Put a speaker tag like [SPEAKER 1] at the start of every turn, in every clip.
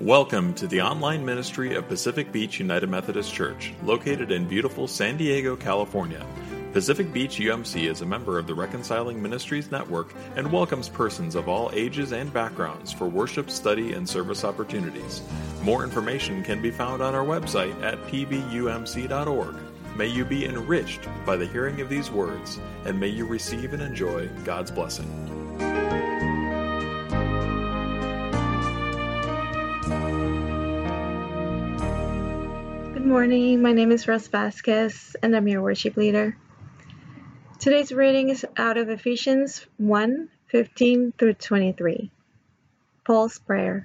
[SPEAKER 1] Welcome to the online ministry of Pacific Beach United Methodist Church, located in beautiful San Diego, California. Pacific Beach UMC is a member of the Reconciling Ministries Network and welcomes persons of all ages and backgrounds for worship, study, and service opportunities. More information can be found on our website at pbumc.org. May you be enriched by the hearing of these words, and may you receive and enjoy God's blessing.
[SPEAKER 2] Good morning, my name is Ros Vasquez and I'm your worship leader. Today's reading is out of Ephesians 1:15 through 23. Paul's prayer.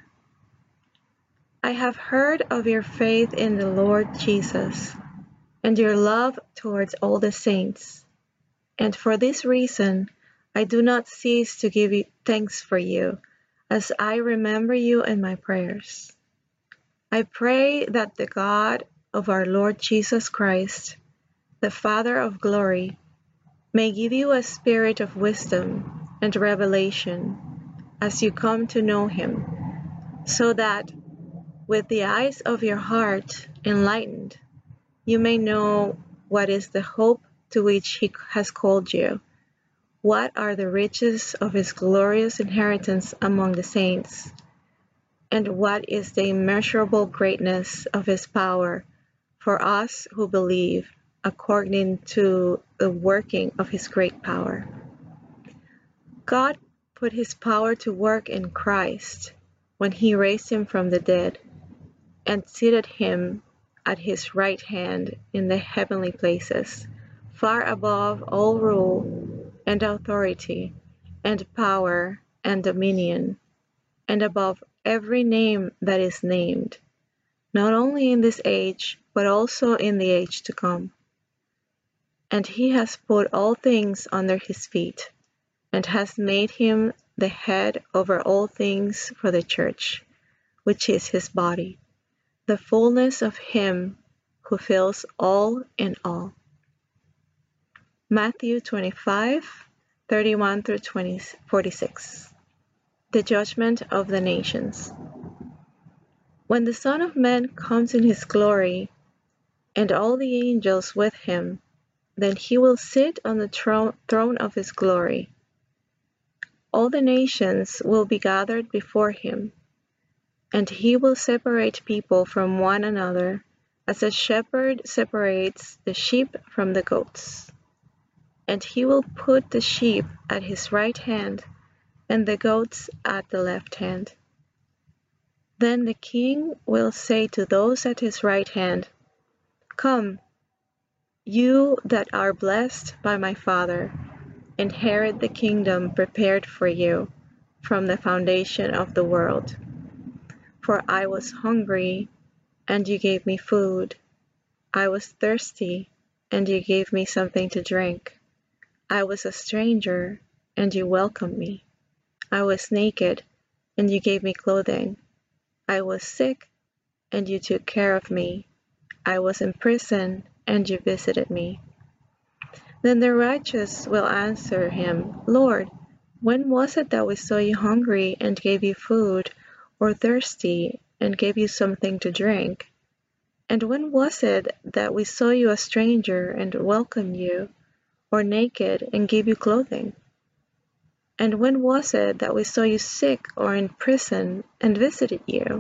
[SPEAKER 2] I have heard of your faith in the Lord Jesus and your love towards all the saints. And for this reason, I do not cease to give you thanks for you as I remember you in my prayers. I pray that the God of our Lord Jesus Christ, the Father of glory, may give you a spirit of wisdom and revelation as you come to know him, so that with the eyes of your heart enlightened, you may know what is the hope to which he has called you, what are the riches of his glorious inheritance among the saints, and what is the immeasurable greatness of his power for us who believe, according to the working of his great power. God put his power to work in Christ when he raised him from the dead and seated him at his right hand in the heavenly places, far above all rule and authority and power and dominion, and above every name that is named, not only in this age, but also in the age to come. And he has put all things under his feet, and has made him the head over all things for the church, which is his body, the fullness of him who fills all in all. Matthew 25:31 through 46. The judgment of the nations. When the Son of Man comes in his glory, and all the angels with him, then he will sit on the throne of his glory. All the nations will be gathered before him, and he will separate people from one another, as a shepherd separates the sheep from the goats. And he will put the sheep at his right hand, and the goats at the left hand. Then the king will say to those at his right hand, Come, you that are blessed by my Father, inherit the kingdom prepared for you from the foundation of the world. For I was hungry, and you gave me food. I was thirsty, and you gave me something to drink. I was a stranger, and you welcomed me. I was naked, and you gave me clothing. I was sick, and you took care of me. I was in prison, and you visited me. Then the righteous will answer him, Lord, when was it that we saw you hungry and gave you food, or thirsty and gave you something to drink? And when was it that we saw you a stranger and welcomed you, or naked and gave you clothing? And when was it that we saw you sick or in prison and visited you?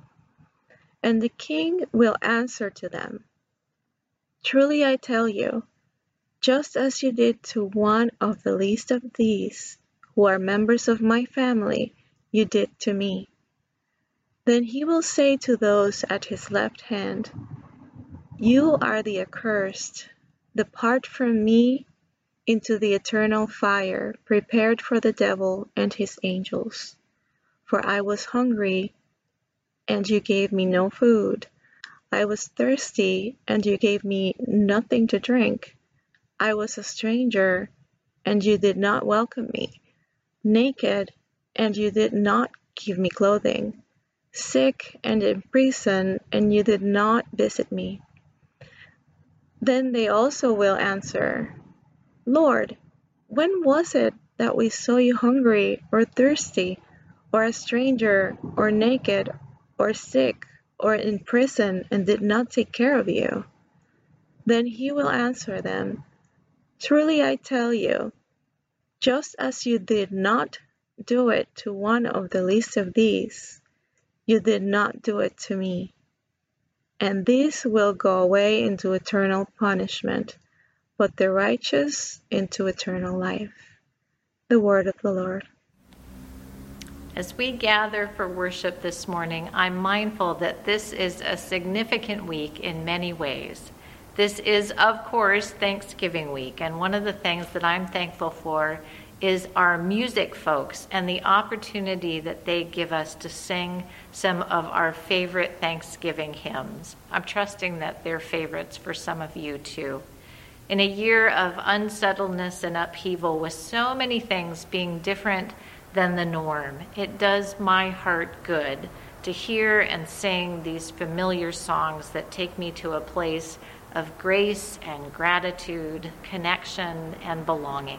[SPEAKER 2] And the king will answer to them, Truly I tell you, just as you did to one of the least of these, who are members of my family, you did to me. Then he will say to those at his left hand, You are the accursed, depart from me into the eternal fire prepared for the devil and his angels. For I was hungry, and you gave me no food. I was thirsty, and you gave me nothing to drink. I was a stranger, and you did not welcome me. Naked, and you did not give me clothing. Sick and in prison, and you did not visit me. Then they also will answer, Lord, when was it that we saw you hungry or thirsty, or a stranger, or naked, or sick, or in prison and did not take care of you? Then he will answer them, Truly I tell you, just as you did not do it to one of the least of these, you did not do it to me. And these will go away into eternal punishment, but the righteous into eternal life. The word of the Lord.
[SPEAKER 3] As we gather for worship this morning, I'm mindful that this is a significant week in many ways. This is, of course, Thanksgiving week, and one of the things that I'm thankful for is our music folks and the opportunity that they give us to sing some of our favorite Thanksgiving hymns. I'm trusting that they're favorites for some of you too. In a year of unsettledness and upheaval, with so many things being different than the norm, it does my heart good to hear and sing these familiar songs that take me to a place of grace and gratitude, connection and belonging.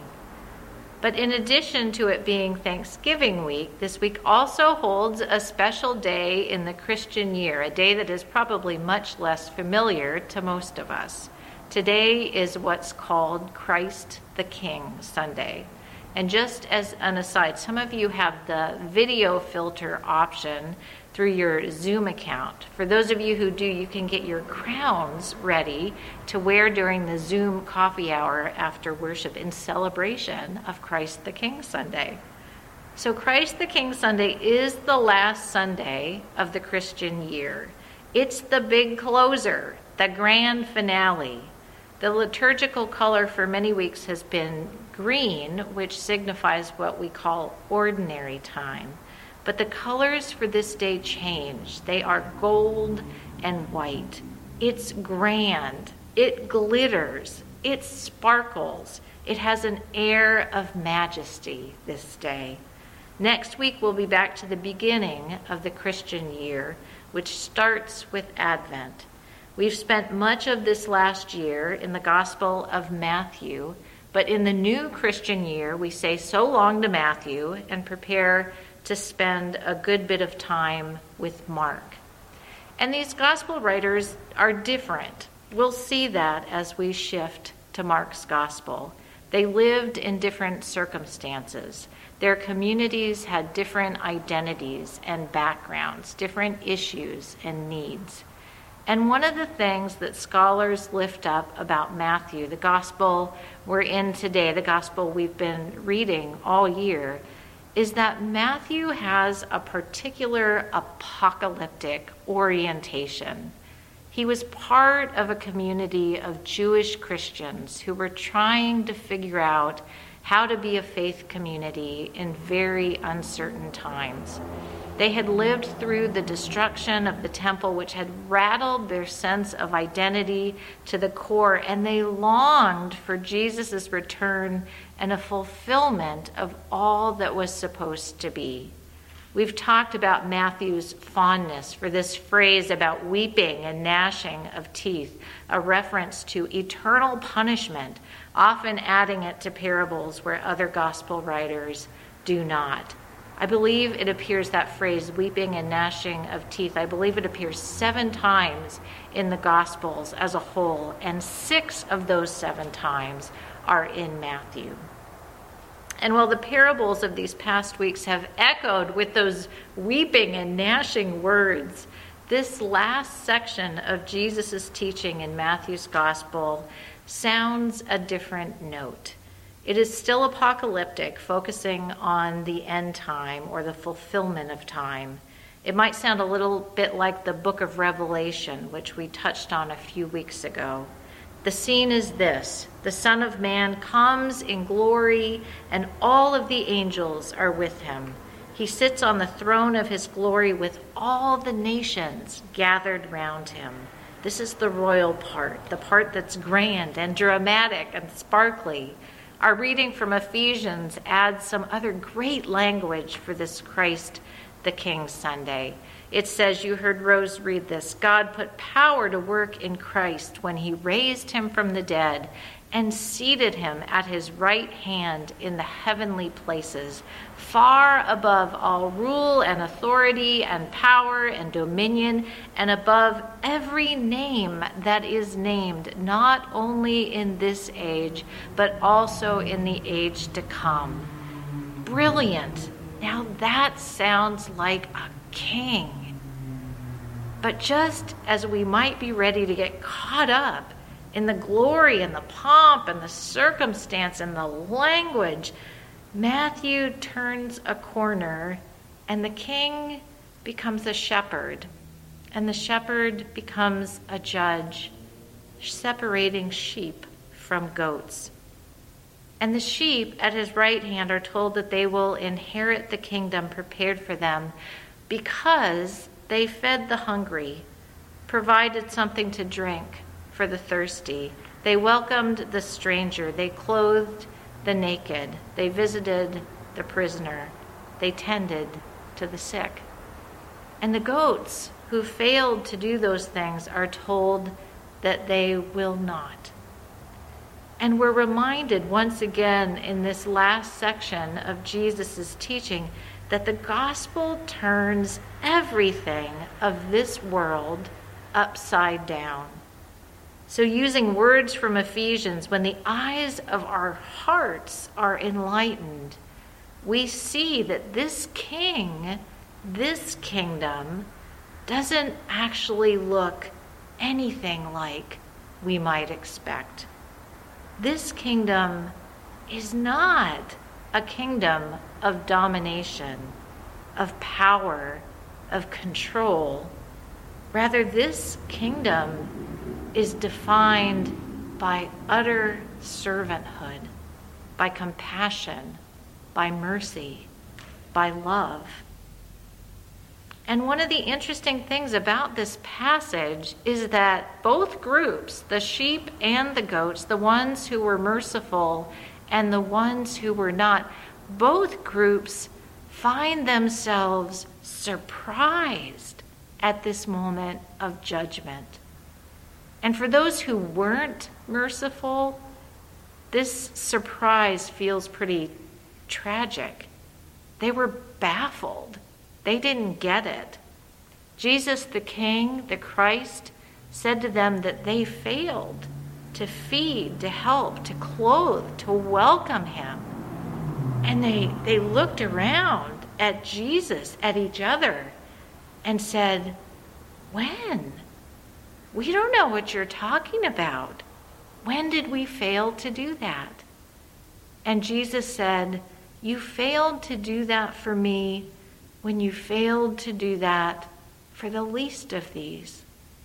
[SPEAKER 3] But in addition to it being Thanksgiving week, this week also holds a special day in the Christian year, a day that is probably much less familiar to most of us. Today is what's called Christ the King Sunday. And just as an aside, some of you have the video filter option through your Zoom account. For those of you who do, you can get your crowns ready to wear during the Zoom coffee hour after worship in celebration of Christ the King Sunday. So Christ the King Sunday is the last Sunday of the Christian year. It's the big closer, the grand finale. The liturgical color for many weeks has been green, which signifies what we call ordinary time. But the colors for this day change. They are gold and white. It's grand. It glitters. It sparkles. It has an air of majesty this day. Next week, we'll be back to the beginning of the Christian year, which starts with Advent. We've spent much of this last year in the Gospel of Matthew, but in the new Christian year, we say so long to Matthew and prepare to spend a good bit of time with Mark. And these gospel writers are different. We'll see that as we shift to Mark's gospel. They lived in different circumstances. Their communities had different identities and backgrounds, different issues and needs. And one of the things that scholars lift up about Matthew, the gospel we're in today, the gospel we've been reading all year, is that Matthew has a particular apocalyptic orientation. He was part of a community of Jewish Christians who were trying to figure out how to be a faith community in very uncertain times. They had lived through the destruction of the temple, which had rattled their sense of identity to the core, and they longed for Jesus' return and a fulfillment of all that was supposed to be. We've talked about Matthew's fondness for this phrase about weeping and gnashing of teeth, a reference to eternal punishment, often adding it to parables where other gospel writers do not. I believe it appears, that phrase, weeping and gnashing of teeth, I believe it appears 7 times in the Gospels as a whole, and 6 of those 7 times are in Matthew. And while the parables of these past weeks have echoed with those weeping and gnashing words, this last section of Jesus' teaching in Matthew's Gospel sounds a different note. It is still apocalyptic, focusing on the end time or the fulfillment of time. It might sound a little bit like the book of Revelation, which we touched on a few weeks ago. The scene is this: the Son of Man comes in glory, and all of the angels are with him. He sits on the throne of his glory with all the nations gathered round him. This is the royal part, the part that's grand and dramatic and sparkly. Our reading from Ephesians adds some other great language for this Christ the King Sunday. It says, you heard Rose read this, God put power to work in Christ when he raised him from the dead and seated him at his right hand in the heavenly places, far above all rule and authority and power and dominion, and above every name that is named, not only in this age, but also in the age to come. Brilliant. Now that sounds like a king. But just as we might be ready to get caught up in the glory and the pomp and the circumstance and the language, Matthew turns a corner and the king becomes a shepherd, and the shepherd becomes a judge, separating sheep from goats. And the sheep at his right hand are told that they will inherit the kingdom prepared for them because they fed the hungry, provided something to drink for the thirsty. They welcomed the stranger. They clothed the naked. They visited the prisoner. They tended to the sick. And the goats who failed to do those things are told that they will not. And we're reminded once again in this last section of Jesus' teaching that the gospel turns everything of this world upside down. So using words from Ephesians, when the eyes of our hearts are enlightened, we see that this king, this kingdom, doesn't actually look anything like we might expect. This kingdom is not a kingdom of domination, of power, of control. Rather, this kingdom is defined by utter servanthood, by compassion, by mercy, by love. And one of the interesting things about this passage is that both groups, the sheep and the goats, the ones who were merciful and the ones who were not, both groups find themselves surprised at this moment of judgment. And for those who weren't merciful, this surprise feels pretty tragic. They were baffled. They didn't get it. Jesus, the King, the Christ, said to them that they failed to feed, to help, to clothe, to welcome him. And they looked around at Jesus, at each other, and said, "When? We don't know what you're talking about. When did we fail to do that?" And Jesus said, "You failed to do that for me when you failed to do that for the least of these."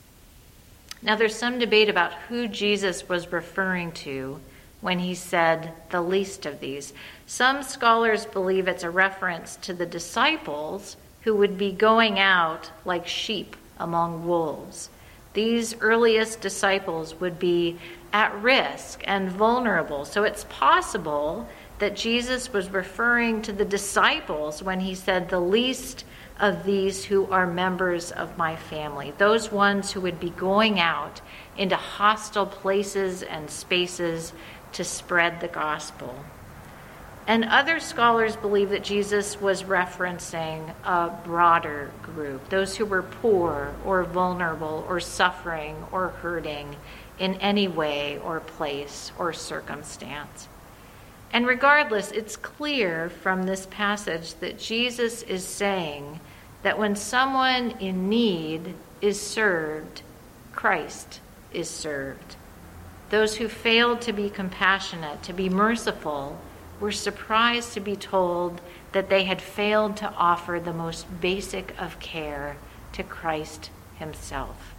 [SPEAKER 3] Now there's some debate about who Jesus was referring to when he said the least of these. Some scholars believe it's a reference to the disciples who would be going out like sheep among wolves. These earliest disciples would be at risk and vulnerable. So it's possible that Jesus was referring to the disciples when he said the least of these who are members of my family, those ones who would be going out into hostile places and spaces to spread the gospel. And other scholars believe that Jesus was referencing a broader group, those who were poor or vulnerable or suffering or hurting in any way or place or circumstance. And regardless, it's clear from this passage that Jesus is saying that when someone in need is served, Christ is served. Those who failed to be compassionate, to be merciful, were surprised to be told that they had failed to offer the most basic of care to Christ himself.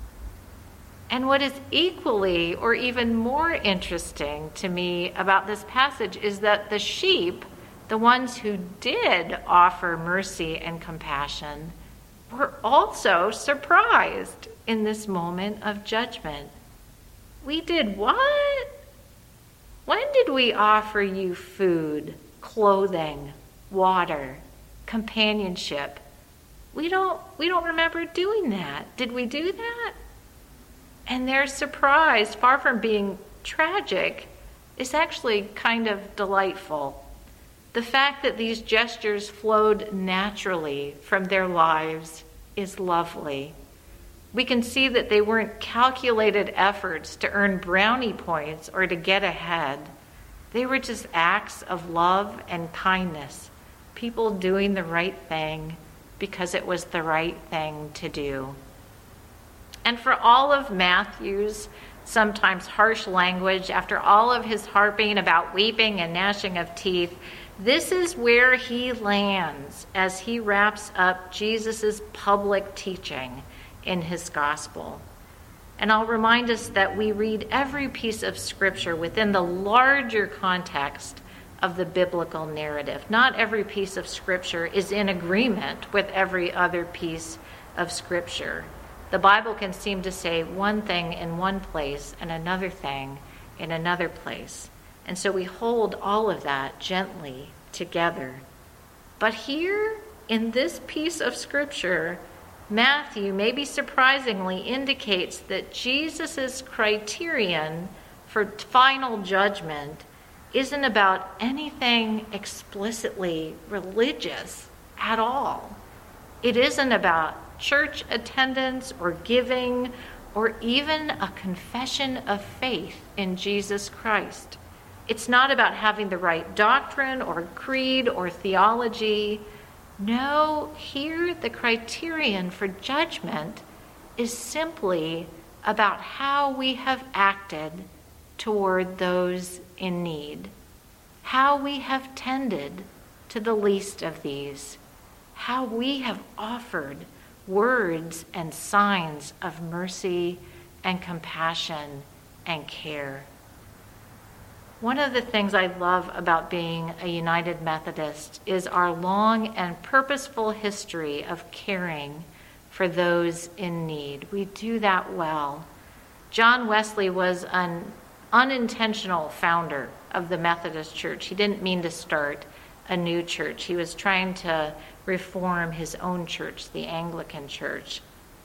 [SPEAKER 3] And what is equally or even more interesting to me about this passage is that the sheep, the ones who did offer mercy and compassion, were also surprised in this moment of judgment. We did what? When did we offer you food, clothing, water, companionship? We don't remember doing that. Did we do that? And they're surprised, far from being tragic is actually kind of delightful. The fact that these gestures flowed naturally from their lives is lovely. We can see that they weren't calculated efforts to earn brownie points or to get ahead. They were just acts of love and kindness, people doing the right thing because it was the right thing to do. And for all of Matthew's sometimes harsh language, after all of his harping about weeping and gnashing of teeth, this is where he lands as he wraps up Jesus' public teaching in his gospel. And I'll remind us that we read every piece of scripture within the larger context of the biblical narrative. Not every piece of scripture is in agreement with every other piece of scripture. The Bible can seem to say one thing in one place and another thing in another place. And so we hold all of that gently together. But here in this piece of scripture, Matthew, maybe surprisingly, indicates that Jesus' criterion for final judgment isn't about anything explicitly religious at all. It isn't about church attendance or giving or even a confession of faith in Jesus Christ. It's not about having the right doctrine or creed or theology. No, here the criterion for judgment is simply about how we have acted toward those in need, how we have tended to the least of these, how we have offered words and signs of mercy and compassion and care. One of the things I love about being a United Methodist is our long and purposeful history of caring for those in need. We do that well. John Wesley was an unintentional founder of the Methodist Church. He didn't mean to start a new church. He was trying to reform his own church, the Anglican Church.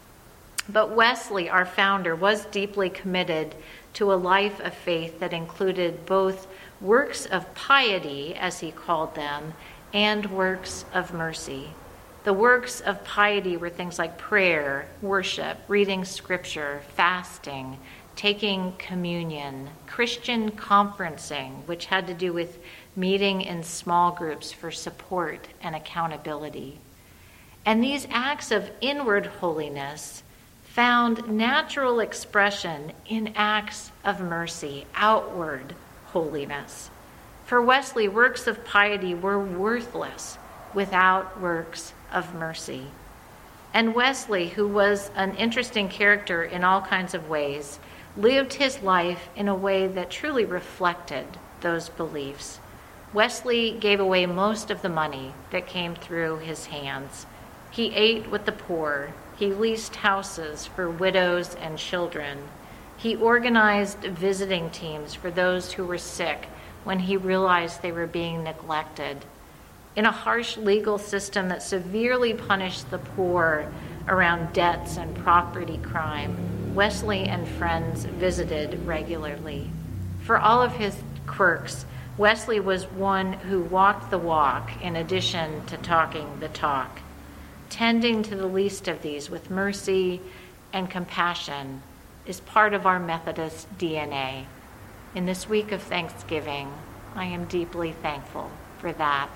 [SPEAKER 3] But Wesley, our founder, was deeply committed to a life of faith that included both works of piety, as he called them, and works of mercy. The works of piety were things like prayer, worship, reading scripture, fasting, taking communion, Christian conferencing, which had to do with meeting in small groups for support and accountability. And these acts of inward holiness found natural expression in acts of mercy, outward holiness. For Wesley, works of piety were worthless without works of mercy. And Wesley, who was an interesting character in all kinds of ways, lived his life in a way that truly reflected those beliefs. Wesley gave away most of the money that came through his hands. He ate with the poor. He leased houses for widows and children. He organized visiting teams for those who were sick when he realized they were being neglected. In a harsh legal system that severely punished the poor around debts and property crime, Wesley and friends visited regularly. For all of his quirks, Wesley was one who walked the walk in addition to talking the talk. Tending to the least of these with mercy and compassion is part of our Methodist DNA. In this week of Thanksgiving, I am deeply thankful for that.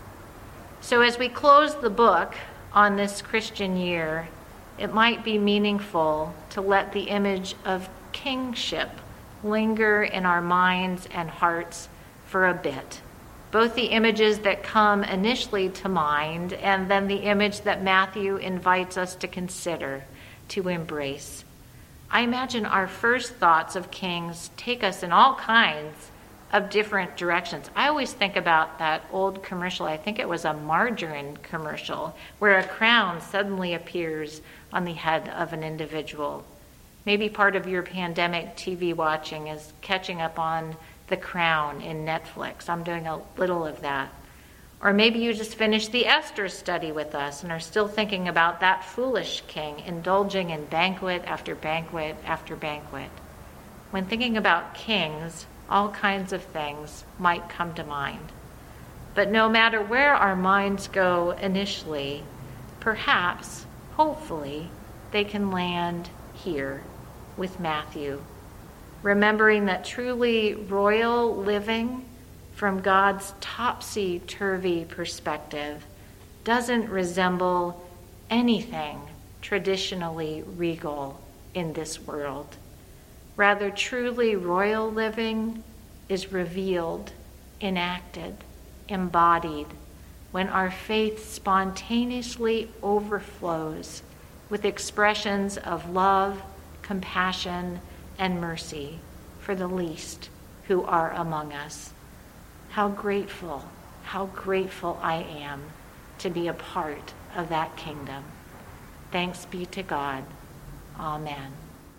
[SPEAKER 3] So as we close the book on this Christian year, it might be meaningful to let the image of kingship linger in our minds and hearts for a bit. Both the images that come initially to mind and then the image that Matthew invites us to consider, to embrace. I imagine our first thoughts of kings take us in all kinds of different directions. I always think about that old commercial, I think it was a margarine commercial, where a crown suddenly appears on the head of an individual. Maybe part of your pandemic TV watching is catching up on The Crown in Netflix. I'm doing a little of that. Or maybe you just finished the Esther study with us and are still thinking about that foolish king indulging in banquet after banquet after banquet. When thinking about kings, all kinds of things might come to mind. But no matter where our minds go initially, perhaps, hopefully, they can land here with Matthew, remembering that truly royal living from God's topsy-turvy perspective doesn't resemble anything traditionally regal in this world. Rather, truly royal living is revealed, enacted, embodied when our faith spontaneously overflows with expressions of love, compassion, and mercy for the least who are among us. How grateful I am to be a part of that kingdom. Thanks be to God. Amen.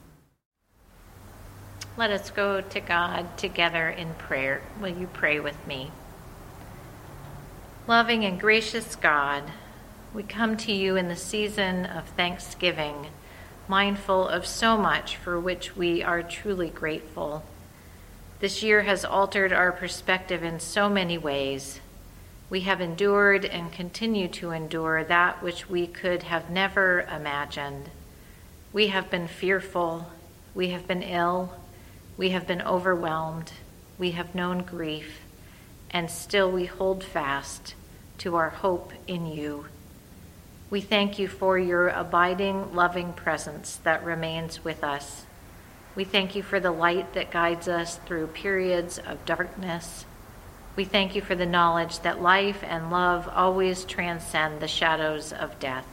[SPEAKER 3] Let us go to God together in prayer. Will you pray with me? Loving and gracious God, we come to you in the season of Thanksgiving, mindful of so much for which we are truly grateful. This year has altered our perspective in so many ways. We have endured and continue to endure that which we could have never imagined. We have been fearful, we have been ill, we have been overwhelmed, we have known grief, and still we hold fast to our hope in you. We thank you for your abiding, loving presence that remains with us. We thank you for the light that guides us through periods of darkness. We thank you for the knowledge that life and love always transcend the shadows of death.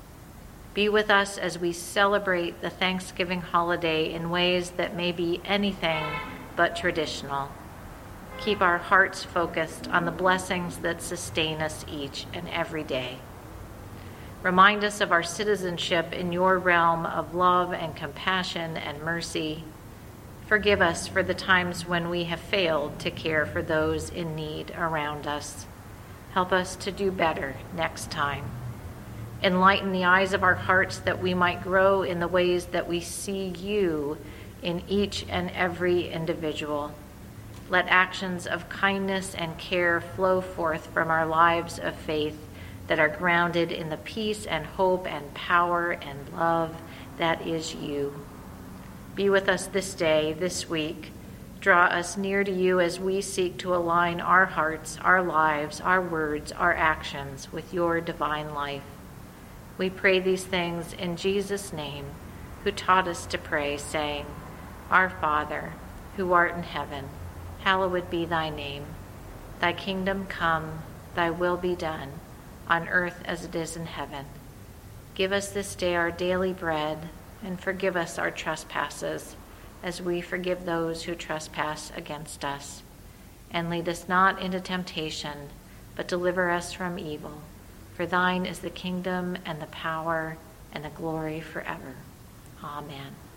[SPEAKER 3] Be with us as we celebrate the Thanksgiving holiday in ways that may be anything but traditional. Keep our hearts focused on the blessings that sustain us each and every day. Remind us of our citizenship in your realm of love and compassion and mercy. Forgive us for the times when we have failed to care for those in need around us. Help us to do better next time. Enlighten the eyes of our hearts that we might grow in the ways that we see you in each and every individual. Let actions of kindness and care flow forth from our lives of faith that are grounded in the peace and hope and power and love that is you. Be with us this day, this week. Draw us near to you as we seek to align our hearts, our lives, our words, our actions with your divine life. We pray these things in Jesus' name, who taught us to pray, saying, Our Father, who art in heaven, hallowed be thy name. Thy kingdom come, thy will be done, on earth as it is in heaven. Give us this day our daily bread, and forgive us our trespasses, as we forgive those who trespass against us. And lead us not into temptation, but deliver us from evil. For thine is the kingdom and the power and the glory forever. Amen.